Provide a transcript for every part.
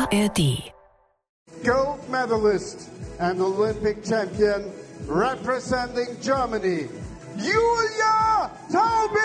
ARD. Gold medalist and Olympic champion representing Germany, Julia Taubitz!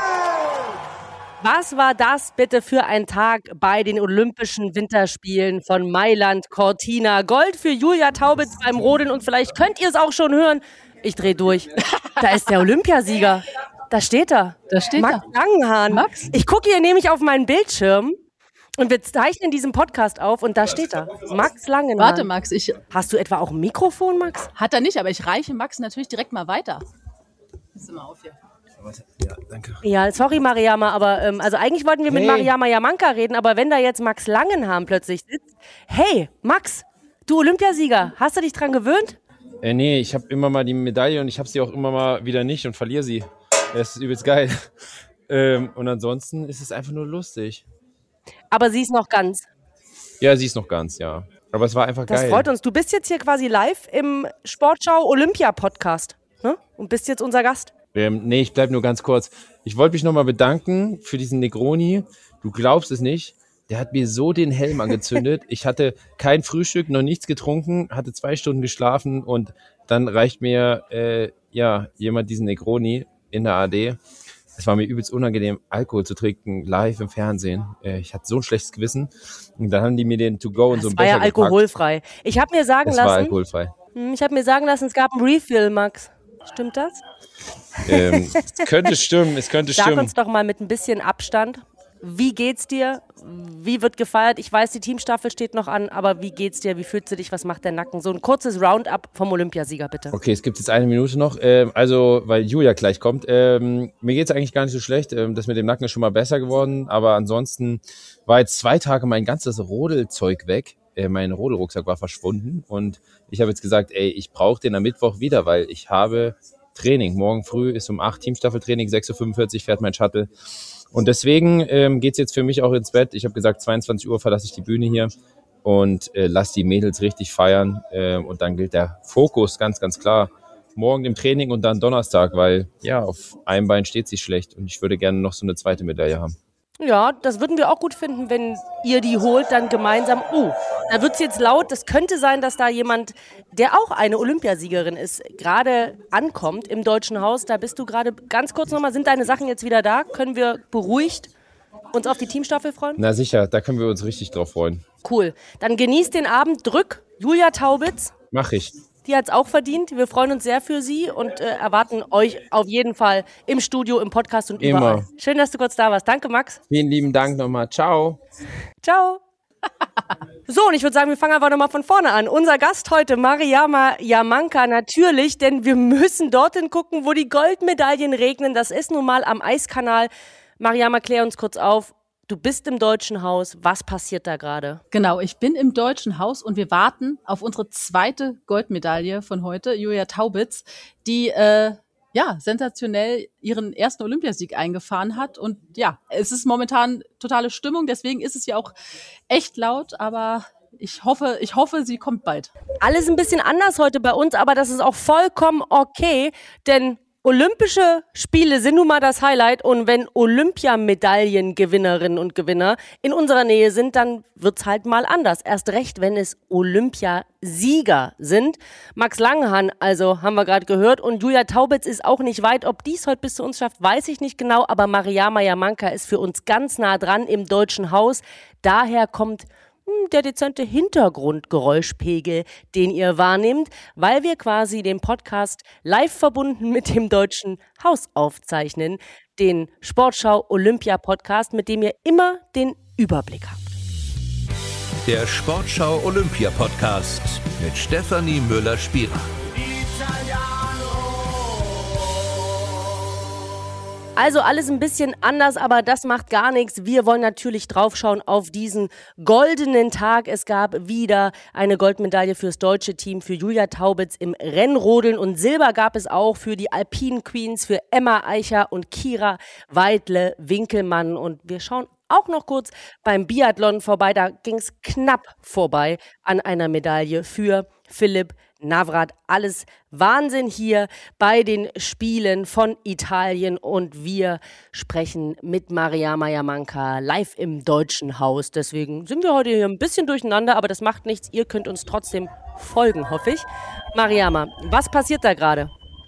Was war das bitte für ein Tag bei den Olympischen Winterspielen von Mailand Cortina? Gold für Julia Taubitz beim Rodeln und vielleicht könnt ihr es auch schon hören. Ich drehe durch. Da ist der Olympiasieger. Da steht er. Max Langenhahn. Max? Ich gucke hier nämlich auf meinen Bildschirm und wir zeichnen diesen Podcast auf und da steht er. Max Langenhahn. Warte, Max, Hast du etwa auch ein Mikrofon, Max? hat er nicht, aber ich reiche Max natürlich direkt mal weiter. Pass mal auf hier. Ja, danke. Ja, sorry Mariama, aber also eigentlich wollten wir mit Mariama Jamanka reden, aber wenn da jetzt Max Langenhahn plötzlich sitzt. Hey, Max, du Olympiasieger, hast du dich dran gewöhnt? Nee, ich habe immer mal die Medaille und ich habe sie auch immer mal wieder nicht und verliere sie. Das ist übelst geil. Und ansonsten ist es einfach nur lustig. Aber sie ist noch ganz. Ja, sie ist noch ganz, ja. Aber es war einfach Das geil. freut uns. Du bist jetzt hier quasi live im Sportschau Olympia Podcast, ne? Und bist jetzt unser Gast. Nee, ich bleib nur ganz kurz. Ich wollte mich nochmal bedanken für diesen Negroni. Du glaubst es nicht. Der hat mir so den Helm angezündet. Ich hatte kein Frühstück, noch nichts getrunken, hatte 2 Stunden geschlafen und dann reicht mir jemand diesen Negroni in der AD. Es war mir übelst unangenehm, Alkohol zu trinken, live im Fernsehen. Ich hatte so ein schlechtes Gewissen. Und dann haben die mir den To-Go und so ein Das war Becher ja alkoholfrei. Ich habe mir sagen gepackt. Es war lassen, alkoholfrei. es gab einen Refill, Max. Stimmt das? Es könnte stimmen. Sag uns doch mal mit ein bisschen Abstand, wie geht's dir? Wie wird gefeiert? Ich weiß, die Teamstaffel steht noch an, aber wie geht's dir? Wie fühlst du dich? Was macht der Nacken? So ein kurzes Roundup vom Olympiasieger, bitte. Okay, es gibt jetzt 1 Minute noch. Weil Julia gleich kommt. Mir geht's eigentlich gar nicht so schlecht. Das mit dem Nacken ist schon mal besser geworden. Aber ansonsten war jetzt 2 Tage mein ganzes Rodelzeug weg. Mein Rodelrucksack war verschwunden. Und ich habe jetzt gesagt, ich brauche den am Mittwoch wieder, weil ich habe Training. Morgen früh ist um 8 Teamstaffeltraining, 6.45 Uhr fährt mein Shuttle. Und deswegen geht's jetzt für mich auch ins Bett. Ich habe gesagt, 22 Uhr verlasse ich die Bühne hier und lasse die Mädels richtig feiern. Und dann gilt der Fokus ganz, ganz klar. Morgen im Training und dann Donnerstag, weil ja, auf einem Bein steht sie schlecht und ich würde gerne noch so eine zweite Medaille haben. Ja, das würden wir auch gut finden, wenn ihr die holt, dann gemeinsam. Da wird's jetzt laut. Das könnte sein, dass da jemand, der auch eine Olympiasiegerin ist, gerade ankommt im Deutschen Haus. Da bist du gerade. Ganz kurz nochmal, sind deine Sachen jetzt wieder da? Können wir beruhigt uns auf die Teamstaffel freuen? Na sicher, da können wir uns richtig drauf freuen. Cool. Dann genießt den Abend. Drück Julia Taubitz. Mach ich. Die hat's auch verdient. Wir freuen uns sehr für sie und erwarten euch auf jeden Fall im Studio, im Podcast und überall. Immer. Schön, dass du kurz da warst. Danke, Max. Vielen lieben Dank nochmal. Ciao. Ciao. So, und ich würde sagen, wir fangen einfach nochmal von vorne an. Unser Gast heute, Mariama Jamanka, natürlich, denn wir müssen dorthin gucken, wo die Goldmedaillen regnen. Das ist nun mal am Eiskanal. Mariama, klär uns kurz auf. Du bist im Deutschen Haus. Was passiert da gerade? Genau, ich bin im Deutschen Haus und wir warten auf unsere zweite Goldmedaille von heute, Julia Taubitz, die sensationell ihren ersten Olympiasieg eingefahren hat. Und ja, es ist momentan totale Stimmung, deswegen ist es ja auch echt laut, aber ich hoffe, sie kommt bald. Alles ein bisschen anders heute bei uns, aber das ist auch vollkommen okay, denn Olympische Spiele sind nun mal das Highlight und wenn Olympiamedaillengewinnerinnen und Gewinner in unserer Nähe sind, dann wird's halt mal anders. Erst recht, wenn es Olympiasieger sind. Max Langenhahn, also haben wir gerade gehört, und Julia Taubitz ist auch nicht weit. Ob dies heute bis zu uns schafft, weiß ich nicht genau, aber Mariama Jamanka ist für uns ganz nah dran im Deutschen Haus. Daher kommt der dezente Hintergrundgeräuschpegel, den ihr wahrnehmt, weil wir quasi den Podcast live verbunden mit dem Deutschen Haus aufzeichnen, den Sportschau Olympia Podcast, mit dem ihr immer den Überblick habt. Der Sportschau Olympia Podcast mit Stefanie Müller-Spierer. Also alles ein bisschen anders, aber das macht gar nichts. Wir wollen natürlich draufschauen auf diesen goldenen Tag. Es gab wieder eine Goldmedaille fürs deutsche Team, für Julia Taubitz im Rennrodeln und Silber gab es auch für die Alpine Queens, für Emma Eicher und Kira Weidle-Winkelmann. Und wir schauen auch noch kurz beim Biathlon vorbei. Da ging es knapp vorbei an einer Medaille für Philipp Navrat. Alles Wahnsinn hier bei den Spielen von Italien. Und wir sprechen mit Mariama Yamanka live im Deutschen Haus. Deswegen sind wir heute hier ein bisschen durcheinander, aber das macht nichts. Ihr könnt uns trotzdem folgen, hoffe ich. Mariama, was passiert da gerade?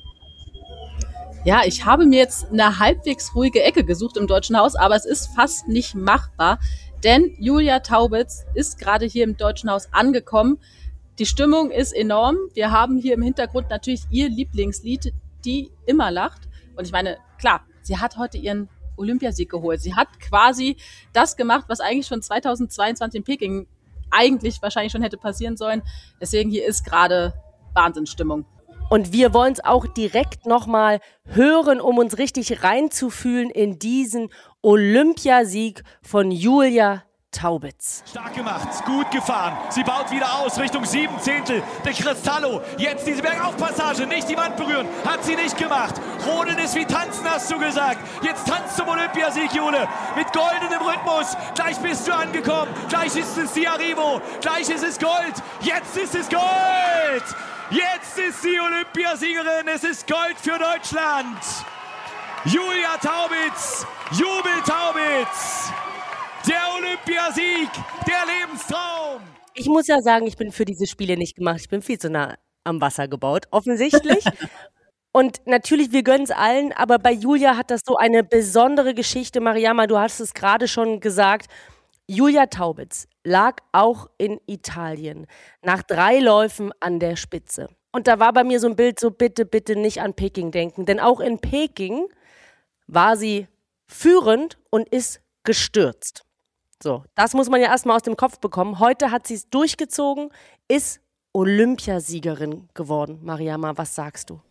Ja, ich habe mir jetzt eine halbwegs ruhige Ecke gesucht im Deutschen Haus, aber es ist fast nicht machbar, denn Julia Taubitz ist gerade hier im Deutschen Haus angekommen. Die Stimmung ist enorm. Wir haben hier im Hintergrund natürlich ihr Lieblingslied, Die immer lacht. Und ich meine, klar, sie hat heute ihren Olympiasieg geholt. Sie hat quasi das gemacht, was eigentlich schon 2022 in Peking eigentlich wahrscheinlich schon hätte passieren sollen. Deswegen hier ist gerade Wahnsinnsstimmung. Und wir wollen es auch direkt nochmal hören, um uns richtig reinzufühlen in diesen Olympiasieg von Julia Taubitz. Stark gemacht, gut gefahren. Sie baut wieder aus Richtung 7 Zehntel. Der Cristallo, jetzt diese Bergaufpassage, nicht die Wand berühren, hat sie nicht gemacht. Rodeln ist wie tanzen, hast du gesagt. Jetzt tanzt zum Olympiasieg, Jule, mit goldenem Rhythmus. Gleich bist du angekommen, gleich ist es die Arrivo, gleich ist es Gold. Jetzt ist es Gold! Jetzt ist die Olympiasiegerin, es ist Gold für Deutschland. Julia Taubitz, Jubel Taubitz. Der Olympiasieg, der Lebenstraum. Ich muss ja sagen, ich bin für diese Spiele nicht gemacht. Ich bin viel zu nah am Wasser gebaut, offensichtlich. Und natürlich, wir gönnen es allen, aber bei Julia hat das so eine besondere Geschichte. Mariama, du hast es gerade schon gesagt. Julia Taubitz lag auch in Italien nach 3 Läufen an der Spitze. Und da war bei mir so ein Bild, so bitte, bitte nicht an Peking denken. Denn auch in Peking war sie führend und ist gestürzt. So, das muss man ja erstmal aus dem Kopf bekommen. Heute hat sie es durchgezogen, ist Olympiasiegerin geworden. Mariama, was sagst du?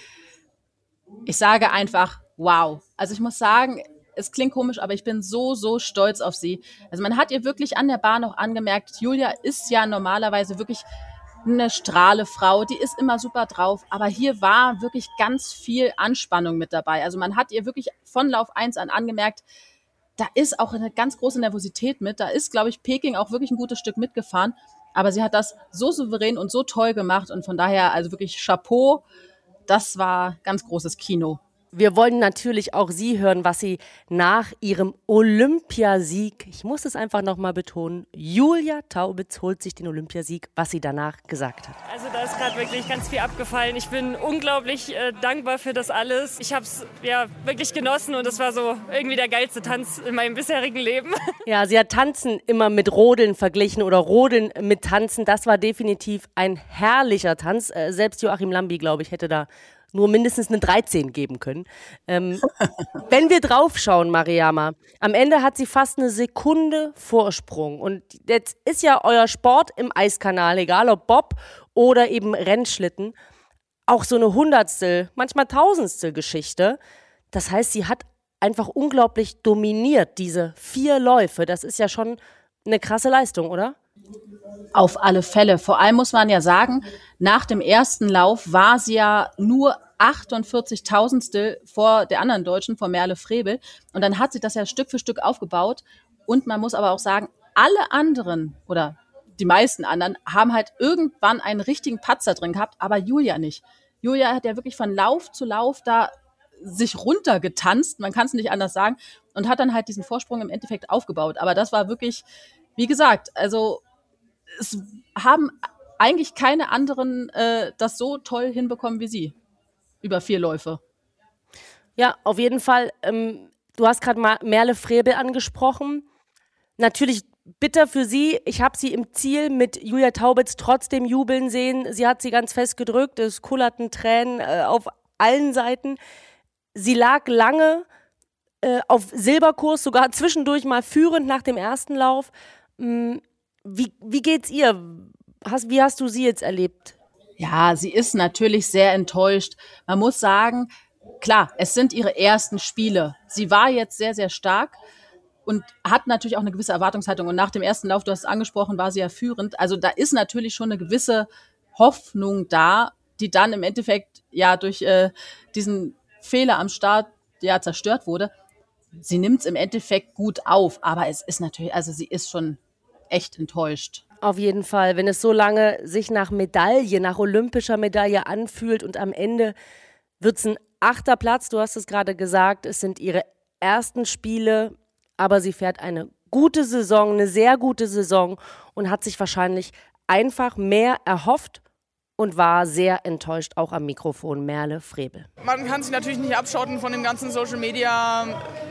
Ich sage einfach, wow. Also ich muss sagen, es klingt komisch, aber ich bin so, so stolz auf sie. Also man hat ihr wirklich an der Bahn auch angemerkt, Julia ist ja normalerweise wirklich eine Strahlefrau, die ist immer super drauf, aber hier war wirklich ganz viel Anspannung mit dabei. Also man hat ihr wirklich von Lauf 1 an angemerkt, da ist auch eine ganz große Nervosität mit. Da ist, glaube ich, Peking auch wirklich ein gutes Stück mitgefahren. Aber sie hat das so souverän und so toll gemacht. Und von daher, also wirklich Chapeau. Das war ganz großes Kino. Wir wollen natürlich auch Sie hören, was Sie nach Ihrem Olympiasieg, ich muss es einfach nochmal betonen, Julia Taubitz holt sich den Olympiasieg, was sie danach gesagt hat. Also da ist gerade wirklich ganz viel abgefallen. Ich bin unglaublich dankbar für das alles. Ich habe es ja wirklich genossen und es war so irgendwie der geilste Tanz in meinem bisherigen Leben. Ja, sie hat Tanzen immer mit Rodeln verglichen oder Rodeln mit Tanzen. Das war definitiv ein herrlicher Tanz. Selbst Joachim Lambi, glaube ich, hätte da nur mindestens eine 13 geben können. Wenn wir draufschauen, Mariama, am Ende hat sie fast eine Sekunde Vorsprung. Und jetzt ist ja euer Sport im Eiskanal, egal ob Bob oder eben Rennschlitten, auch so eine Hundertstel, manchmal Tausendstel Geschichte. Das heißt, sie hat einfach unglaublich dominiert, diese 4 Läufe. Das ist ja schon eine krasse Leistung, oder? Auf alle Fälle. Vor allem muss man ja sagen, nach dem ersten Lauf war sie ja nur 48.000stel vor der anderen Deutschen, vor Merle Frebel. Und dann hat sie das ja Stück für Stück aufgebaut. Und man muss aber auch sagen, alle anderen oder die meisten anderen haben halt irgendwann einen richtigen Patzer drin gehabt, aber Julia nicht. Julia hat ja wirklich von Lauf zu Lauf da sich runtergetanzt, man kann es nicht anders sagen, und hat dann halt diesen Vorsprung im Endeffekt aufgebaut. Aber das war wirklich, wie gesagt, also es haben eigentlich keine anderen das so toll hinbekommen wie sie. Über 4 Läufe. Ja, auf jeden Fall. Du hast gerade mal Merle Frebel angesprochen. Natürlich bitter für sie. Ich habe sie im Ziel mit Julia Taubitz trotzdem jubeln sehen. Sie hat sie ganz fest gedrückt. Es kullerten Tränen auf allen Seiten. Sie lag lange auf Silberkurs, sogar zwischendurch mal führend nach dem ersten Lauf. Wie geht's ihr? Wie hast du sie jetzt erlebt? Ja, sie ist natürlich sehr enttäuscht. Man muss sagen, klar, es sind ihre ersten Spiele. Sie war jetzt sehr, sehr stark und hat natürlich auch eine gewisse Erwartungshaltung. Und nach dem ersten Lauf, du hast es angesprochen, war sie ja führend. Also da ist natürlich schon eine gewisse Hoffnung da, die dann im Endeffekt ja durch diesen Fehler am Start ja zerstört wurde. sie nimmt es im Endeffekt gut auf, aber es ist natürlich, also sie ist schon echt enttäuscht. Auf jeden Fall, wenn es so lange sich nach Medaille, nach olympischer Medaille anfühlt und am Ende wird es ein 8. Platz, du hast es gerade gesagt, es sind ihre ersten Spiele, aber sie fährt eine gute Saison, eine sehr gute Saison und hat sich wahrscheinlich einfach mehr erhofft und war sehr enttäuscht, auch am Mikrofon, Merle Frebel. Man kann sich natürlich nicht abschotten von dem ganzen Social Media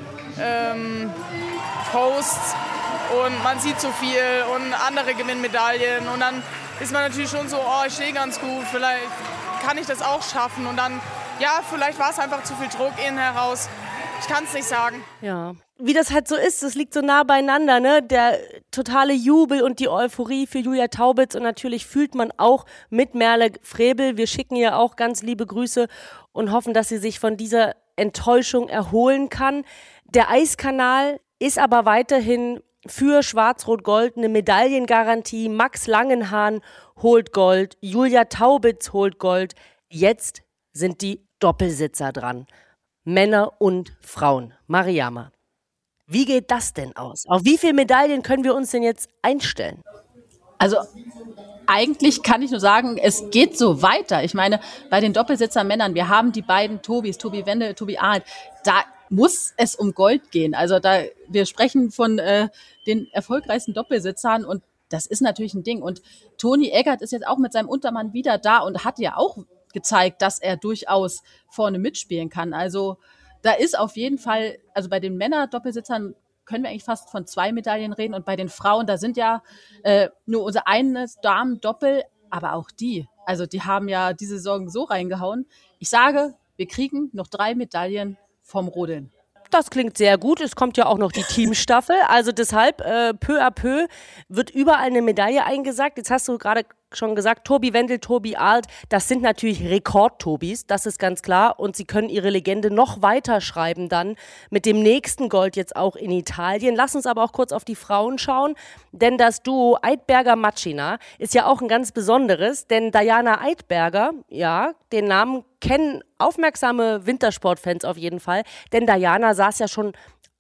Posts und man sieht so viel und andere gewinnen Medaillen und dann ist man natürlich schon so, oh, ich stehe ganz gut, vielleicht kann ich das auch schaffen und dann, ja, vielleicht war es einfach zu viel Druck innen heraus. Ich kann es nicht sagen. Ja, wie das halt so ist, das liegt so nah beieinander, ne? Der totale Jubel und die Euphorie für Julia Taubitz und natürlich fühlt man auch mit Merle Frebel. Wir schicken ihr auch ganz liebe Grüße und hoffen, dass sie sich von dieser Enttäuschung erholen kann. Der Eiskanal ist aber weiterhin für Schwarz-Rot-Gold eine Medaillengarantie. Max Langenhahn holt Gold, Julia Taubitz holt Gold. Jetzt sind die Doppelsitzer dran. Männer und Frauen. Mariama, wie geht das denn aus? Auf wie viele Medaillen können wir uns denn jetzt einstellen? Also eigentlich kann ich nur sagen, es geht so weiter. Ich meine, bei den Doppelsitzer-Männern, wir haben die beiden Tobis, Tobi Wendel, Tobi Arndt, da muss es um Gold gehen. Also wir sprechen von den erfolgreichsten Doppelsitzern und das ist natürlich ein Ding. Und Toni Eggert ist jetzt auch mit seinem Untermann wieder da und hat ja auch gezeigt, dass er durchaus vorne mitspielen kann. Also da ist auf jeden Fall, also bei den Männer-Doppelsitzern können wir eigentlich fast von 2 Medaillen reden und bei den Frauen, da sind ja nur unser eines Damen-Doppel, aber auch die, also die haben ja diese Saison so reingehauen. Ich sage, wir kriegen noch 3 Medaillen vom Rodeln. Das klingt sehr gut. Es kommt ja auch noch die Teamstaffel. Also deshalb, peu à peu wird überall eine Medaille eingesackt. Jetzt hast du gerade schon gesagt, Tobi Wendel, Tobi Arndt, das sind natürlich Rekord-Tobis, das ist ganz klar. Und sie können ihre Legende noch weiter schreiben dann mit dem nächsten Gold jetzt auch in Italien. Lass uns aber auch kurz auf die Frauen schauen, denn das Duo Eidberger-Matschina ist ja auch ein ganz besonderes, denn Diana Eidberger, ja, den Namen kennen aufmerksame Wintersportfans auf jeden Fall, denn Diana saß ja schon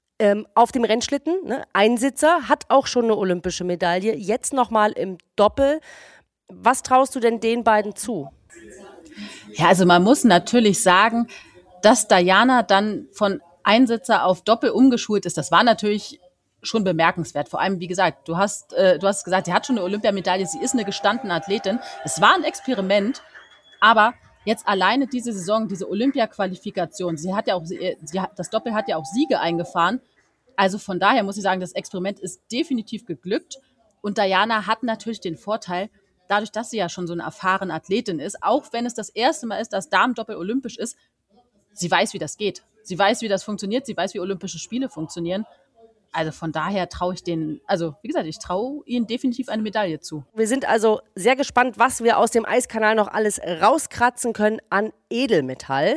auf dem Rennschlitten, ne? Einsitzer, hat auch schon eine olympische Medaille, jetzt nochmal im Doppel. Was traust du denn den beiden zu? Ja, also man muss natürlich sagen, dass Diana dann von Einsitzer auf Doppel umgeschult ist, das war natürlich schon bemerkenswert. Vor allem, wie gesagt, du hast gesagt, sie hat schon eine Olympiamedaille, sie ist eine gestandene Athletin. Es war ein Experiment, aber jetzt alleine diese Saison, diese Olympia-Qualifikation, das Doppel hat ja auch Siege eingefahren. Also von daher muss ich sagen, das Experiment ist definitiv geglückt. Und Diana hat natürlich den Vorteil, dadurch, dass sie ja schon so eine erfahrene Athletin ist, auch wenn es das erste Mal ist, dass Damen-Doppel olympisch ist, sie weiß, wie das geht. Sie weiß, wie das funktioniert. Sie weiß, wie Olympische Spiele funktionieren. Also von daher traue ich denen, also wie gesagt, ich traue ihnen definitiv eine Medaille zu. Wir sind also sehr gespannt, was wir aus dem Eiskanal noch alles rauskratzen können an Edelmetall.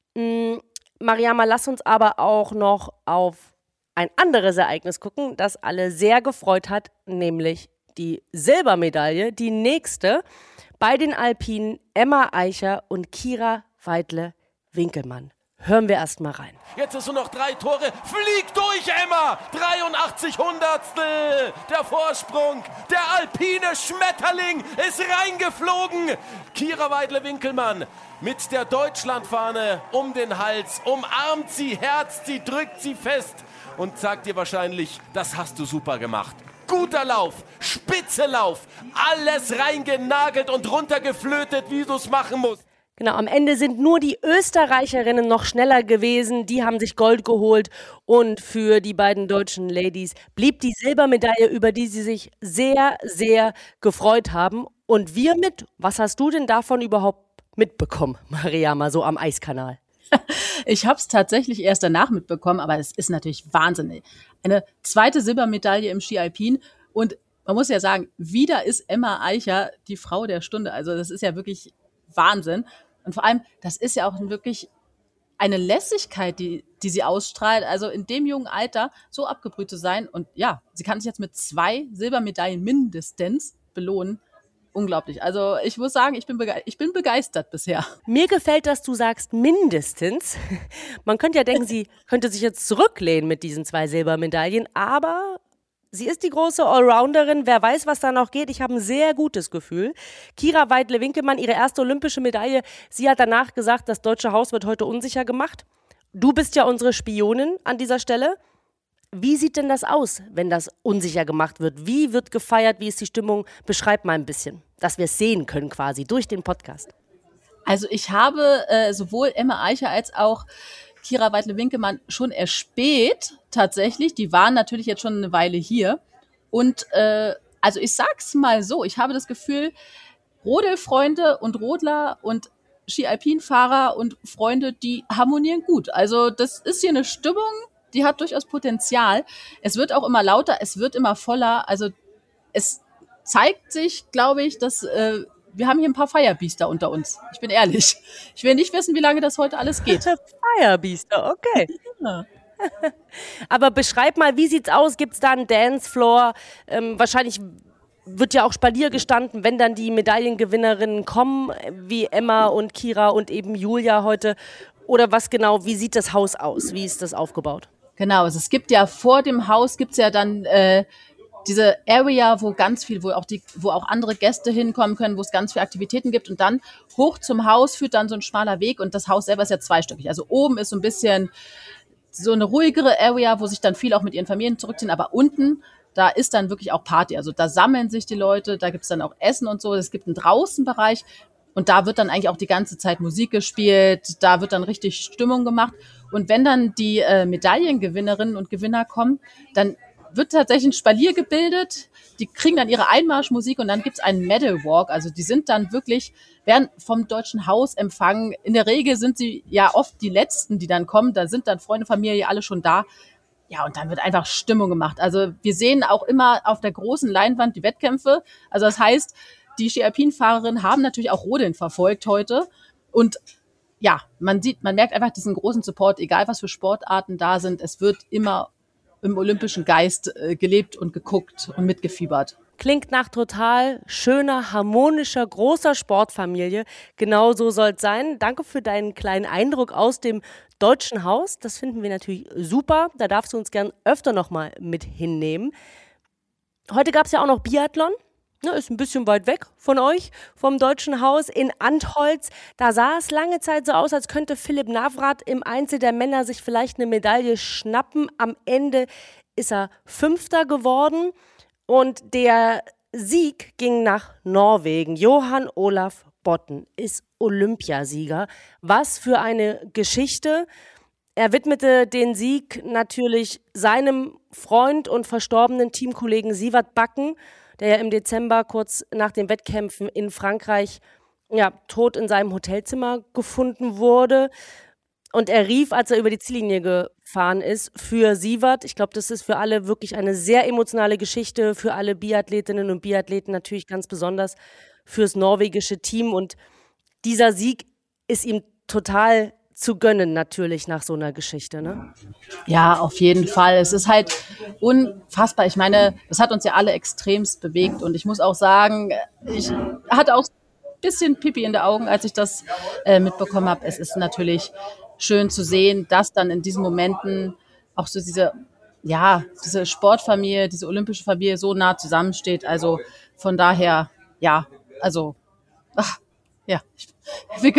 Mariama, lass uns aber auch noch auf ein anderes Ereignis gucken, das alle sehr gefreut hat, nämlich die Silbermedaille, die nächste bei den Alpinen Emma Eicher und Kira Weidle-Winkelmann. Hören wir erst mal rein. Jetzt ist nur noch 3 Tore. Fliegt durch, Emma! 83 Hundertstel! Der Vorsprung. Der alpine Schmetterling ist reingeflogen. Kira Weidle-Winkelmann mit der Deutschlandfahne um den Hals. Umarmt sie, herzt sie, drückt sie fest und sagt ihr wahrscheinlich, das hast du super gemacht. Guter Lauf, spitze Lauf, alles reingenagelt und runtergeflötet, wie du es machen musst. Genau, am Ende sind nur die Österreicherinnen noch schneller gewesen. Die haben sich Gold geholt. Und für die beiden deutschen Ladies blieb die Silbermedaille, über die sie sich sehr, sehr gefreut haben. Und wir mit. Was hast du denn davon überhaupt mitbekommen, Mariama, so am Eiskanal? Ich habe es tatsächlich erst danach mitbekommen, aber es ist natürlich Wahnsinn. Eine zweite Silbermedaille im Ski Alpin. Und man muss ja sagen, wieder ist Emma Eicher die Frau der Stunde. Also das ist ja wirklich Wahnsinn. Und vor allem, das ist ja auch wirklich eine Lässigkeit, die sie ausstrahlt. Also in dem jungen Alter so abgebrüht zu sein. Und ja, sie kann sich jetzt mit 2 Silbermedaillen mindestens belohnen. unglaublich. Also ich muss sagen, ich bin begeistert bisher. Mir gefällt, dass du sagst mindestens. Man könnte ja denken, sie könnte sich jetzt zurücklehnen mit diesen 2 Silbermedaillen, aber sie ist die große Allrounderin. Wer weiß, was da noch geht. Ich habe ein sehr gutes Gefühl. Kira Weidle-Winkelmann, ihre erste olympische Medaille. Sie hat danach gesagt, das deutsche Haus wird heute unsicher gemacht. Du bist ja unsere Spionin an dieser Stelle. Wie sieht denn das aus, wenn das unsicher gemacht wird? Wie wird gefeiert? Wie ist die Stimmung? Beschreib mal ein bisschen, dass wir es sehen können quasi durch den Podcast. Also ich habe sowohl Emma Eicher als auch Kira Weidle-Winkelmann schon erspäht, tatsächlich. Die waren natürlich jetzt schon eine Weile hier. Und also ich sag's mal so, ich habe das Gefühl, Rodelfreunde und Rodler und Ski-Alpin-Fahrer und Freunde, die harmonieren gut. Also das ist hier eine Stimmung, die hat durchaus Potenzial. Es wird auch immer lauter, es wird immer voller. Also es zeigt sich, glaube ich, dass wir haben hier ein paar Firebeaster unter uns. Ich bin ehrlich. Ich will nicht wissen, wie lange das heute alles geht. Firebeaster, okay. Ja. Aber beschreib mal, wie sieht's aus? Gibt's da einen Dancefloor? Wahrscheinlich wird ja auch Spalier gestanden, wenn dann die Medaillengewinnerinnen kommen, wie Emma und Kira und eben Julia heute. Oder was genau, wie sieht das Haus aus? Wie ist das aufgebaut? Genau, also es gibt ja vor dem Haus gibt's ja dann diese Area, wo ganz viel, wo auch andere Gäste hinkommen können, wo es ganz viele Aktivitäten gibt. Und dann hoch zum Haus führt dann so ein schmaler Weg. Und das Haus selber ist ja zweistöckig. Also oben ist so ein bisschen so eine ruhigere Area, wo sich dann viele auch mit ihren Familien zurückziehen. Aber unten, da ist dann wirklich auch Party. Also da sammeln sich die Leute, da gibt's dann auch Essen und so. Es gibt einen Draußenbereich. Und da wird dann eigentlich auch die ganze Zeit Musik gespielt, da wird dann richtig Stimmung gemacht. Und wenn dann die Medaillengewinnerinnen und Gewinner kommen, dann wird tatsächlich ein Spalier gebildet, die kriegen dann ihre Einmarschmusik und dann gibt's einen Medal Walk. Also die sind dann wirklich, werden vom Deutschen Haus empfangen. In der Regel sind sie ja oft die Letzten, die dann kommen. Da sind dann Freunde, Familie, alle schon da. Ja, und dann wird einfach Stimmung gemacht. Also wir sehen auch immer auf der großen Leinwand die Wettkämpfe. Also das heißt, die Ski-Alpin-Fahrerinnen haben natürlich auch Rodeln verfolgt heute. Und ja, man merkt einfach diesen großen Support, egal was für Sportarten da sind. Es wird immer im olympischen Geist gelebt und geguckt und mitgefiebert. Klingt nach total schöner, harmonischer, großer Sportfamilie. Genau so soll es sein. Danke für deinen kleinen Eindruck aus dem Deutschen Haus. Das finden wir natürlich super. Da darfst du uns gern öfter noch mal mit hinnehmen. Heute gab es ja auch noch Biathlon. Ja, ist ein bisschen weit weg von euch, vom Deutschen Haus in Antholz. Da sah es lange Zeit so aus, als könnte Philipp Navrat im Einzel der Männer sich vielleicht eine Medaille schnappen. Am Ende ist er 5. geworden und der Sieg ging nach Norwegen. Johan Olaf Botten ist Olympiasieger. Was für eine Geschichte. Er widmete den Sieg natürlich seinem Freund und verstorbenen Teamkollegen Sivert Bakken, der ja im Dezember kurz nach den Wettkämpfen in Frankreich tot in seinem Hotelzimmer gefunden wurde. Und er rief, als er über die Ziellinie gefahren ist, für Sivert. Ich glaube, das ist für alle wirklich eine sehr emotionale Geschichte, für alle Biathletinnen und Biathleten natürlich ganz besonders, fürs norwegische Team. Und dieser Sieg ist ihm total zu gönnen, natürlich nach so einer Geschichte, ne? Ja, auf jeden Fall. Es ist halt unfassbar. Ich meine, das hat uns ja alle extremst bewegt. Und ich muss auch sagen, ich hatte auch ein bisschen Pipi in den Augen, als ich das mitbekommen habe. Es ist natürlich schön zu sehen, dass dann in diesen Momenten auch so diese Sportfamilie, diese olympische Familie so nah zusammensteht. Also von daher, ich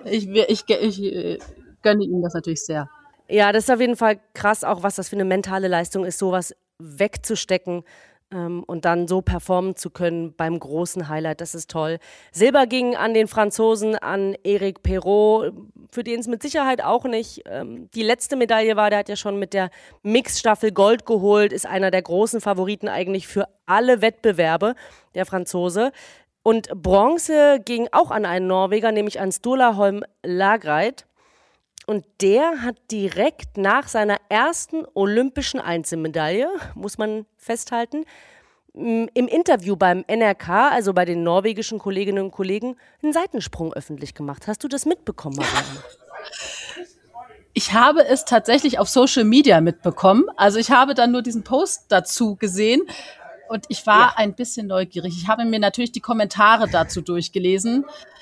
gönne ihm das natürlich sehr. Ja, das ist auf jeden Fall krass, auch was das für eine mentale Leistung ist, sowas wegzustecken und dann so performen zu können beim großen Highlight. Das ist toll. Silber ging an den Franzosen, an Eric Perrault, für den es mit Sicherheit auch nicht die letzte Medaille war. Der hat ja schon mit der Mixstaffel Gold geholt, ist einer der großen Favoriten eigentlich für alle Wettbewerbe, der Franzose. Und Bronze ging auch an einen Norweger, nämlich an Sturla Holm Lagreit. Und der hat direkt nach seiner ersten olympischen Einzelmedaille, muss man festhalten, im Interview beim NRK, also bei den norwegischen Kolleginnen und Kollegen, einen Seitensprung öffentlich gemacht. Hast du das mitbekommen, Marianne? Ich habe es tatsächlich auf Social Media mitbekommen. Also ich habe dann nur diesen Post dazu gesehen. Und ich war ein bisschen neugierig. Ich habe mir natürlich die Kommentare dazu durchgelesen.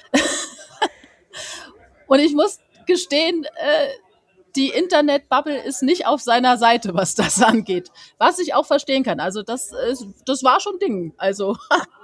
Und ich muss gestehen, die Internet-Bubble ist nicht auf seiner Seite, was das angeht. Was ich auch verstehen kann. Also das war schon Ding. Also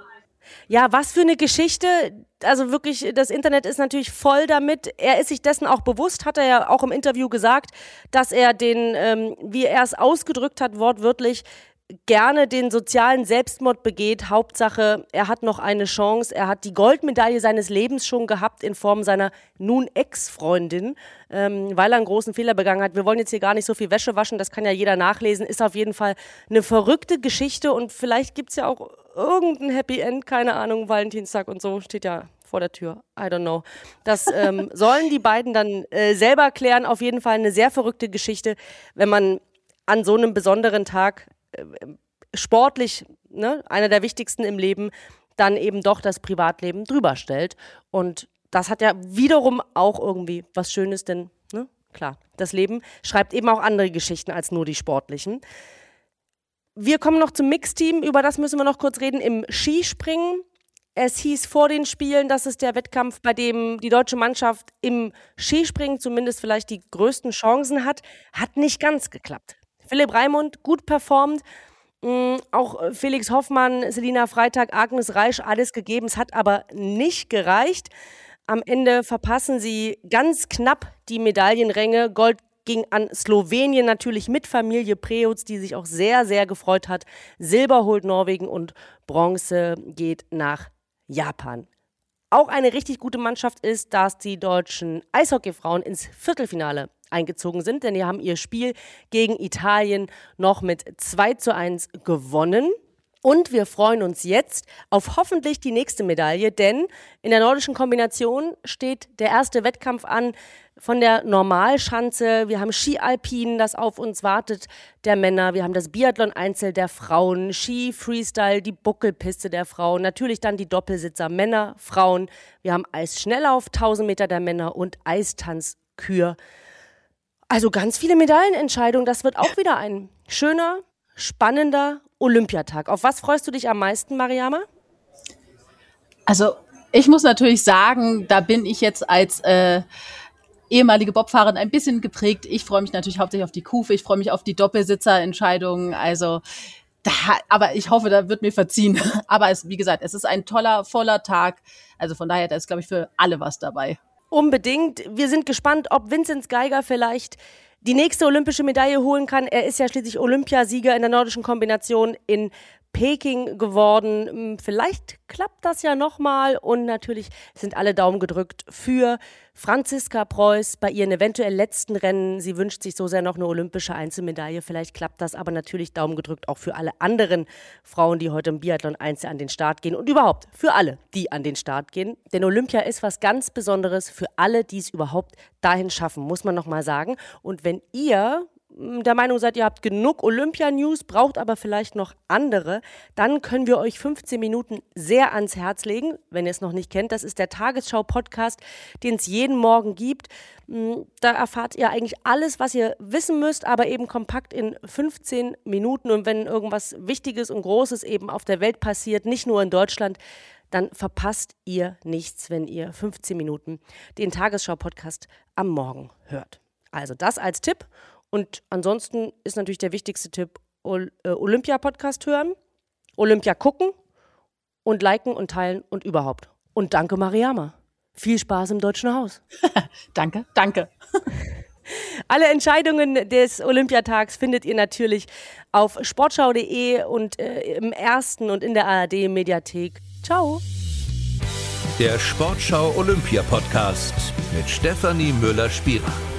Ja, was für eine Geschichte. Also wirklich, das Internet ist natürlich voll damit. Er ist sich dessen auch bewusst, hat er ja auch im Interview gesagt, dass er den, wie er es ausgedrückt hat, wortwörtlich, gerne den sozialen Selbstmord begeht. Hauptsache, er hat noch eine Chance. Er hat die Goldmedaille seines Lebens schon gehabt in Form seiner nun Ex-Freundin, weil er einen großen Fehler begangen hat. Wir wollen jetzt hier gar nicht so viel Wäsche waschen, das kann ja jeder nachlesen. Ist auf jeden Fall eine verrückte Geschichte und vielleicht gibt es ja auch irgendein Happy End, keine Ahnung, Valentinstag und so steht ja vor der Tür. I don't know. Das sollen die beiden dann selber klären. Auf jeden Fall eine sehr verrückte Geschichte, wenn man an so einem besonderen Tag sportlich, ne, einer der wichtigsten im Leben, dann eben doch das Privatleben drüber stellt. Und das hat ja wiederum auch irgendwie was Schönes, denn, ne, klar, das Leben schreibt eben auch andere Geschichten als nur die sportlichen. Wir kommen noch zum Mixteam, über das müssen wir noch kurz reden, im Skispringen. Es hieß vor den Spielen, das ist der Wettkampf, bei dem die deutsche Mannschaft im Skispringen zumindest vielleicht die größten Chancen hat. Hat nicht ganz geklappt. Philipp Raimund gut performt, auch Felix Hoffmann, Selina Freitag, Agnes Reisch, alles gegeben. Es hat aber nicht gereicht. Am Ende verpassen sie ganz knapp die Medaillenränge. Gold ging an Slowenien, natürlich mit Familie Preutz, die sich auch sehr, sehr gefreut hat. Silber holt Norwegen und Bronze geht nach Japan. Auch eine richtig gute Mannschaft ist, dass die deutschen Eishockeyfrauen ins Viertelfinale eingezogen sind, denn die haben ihr Spiel gegen Italien noch mit 2:1 gewonnen. Und wir freuen uns jetzt auf hoffentlich die nächste Medaille, denn in der nordischen Kombination steht der erste Wettkampf an von der Normalschanze. Wir haben Ski-Alpin, das auf uns wartet, der Männer. Wir haben das Biathlon-Einzel der Frauen, Ski-Freestyle, die Buckelpiste der Frauen. Natürlich dann die Doppelsitzer Männer, Frauen. Wir haben Eisschnelllauf, 1000 Meter der Männer und Eistanz Kür. Also ganz viele Medaillenentscheidungen. Das wird auch wieder ein schöner, spannender Olympiatag. Auf was freust du dich am meisten, Mariama? Also ich muss natürlich sagen, da bin ich jetzt als ehemalige Bobfahrerin ein bisschen geprägt. Ich freue mich natürlich hauptsächlich auf die Kufe, ich freue mich auf die Doppelsitzerentscheidungen. Also, aber ich hoffe, da wird mir verziehen. Aber wie gesagt, es ist ein toller, voller Tag. Also von daher, da ist, glaube ich, für alle was dabei. Unbedingt. Wir sind gespannt, ob Vinzenz Geiger vielleicht die nächste olympische Medaille holen kann. Er ist ja schließlich Olympiasieger in der nordischen Kombination in Peking geworden. Vielleicht klappt das ja nochmal. Und natürlich sind alle Daumen gedrückt für Franziska Preuß bei ihren eventuell letzten Rennen. Sie wünscht sich so sehr noch eine olympische Einzelmedaille. Vielleicht klappt das, aber natürlich Daumen gedrückt auch für alle anderen Frauen, die heute im Biathlon Einzel an den Start gehen. Und überhaupt für alle, die an den Start gehen. Denn Olympia ist was ganz Besonderes für alle, die es überhaupt dahin schaffen, muss man nochmal sagen. Und wenn ihr der Meinung seid, ihr habt genug Olympia-News, braucht aber vielleicht noch andere, dann können wir euch 15 Minuten sehr ans Herz legen, wenn ihr es noch nicht kennt. Das ist der Tagesschau-Podcast, den es jeden Morgen gibt. Da erfahrt ihr eigentlich alles, was ihr wissen müsst, aber eben kompakt in 15 Minuten. Und wenn irgendwas Wichtiges und Großes eben auf der Welt passiert, nicht nur in Deutschland, dann verpasst ihr nichts, wenn ihr 15 Minuten den Tagesschau-Podcast am Morgen hört. Also das als Tipp. Und ansonsten ist natürlich der wichtigste Tipp, Olympia-Podcast hören, Olympia gucken und liken und teilen und überhaupt. Und danke, Mariama. Viel Spaß im Deutschen Haus. Danke, danke. Alle Entscheidungen des Olympiatags findet ihr natürlich auf sportschau.de und im Ersten und in der ARD-Mediathek. Ciao. Der Sportschau Olympia-Podcast mit Stefanie Müller-Spierer.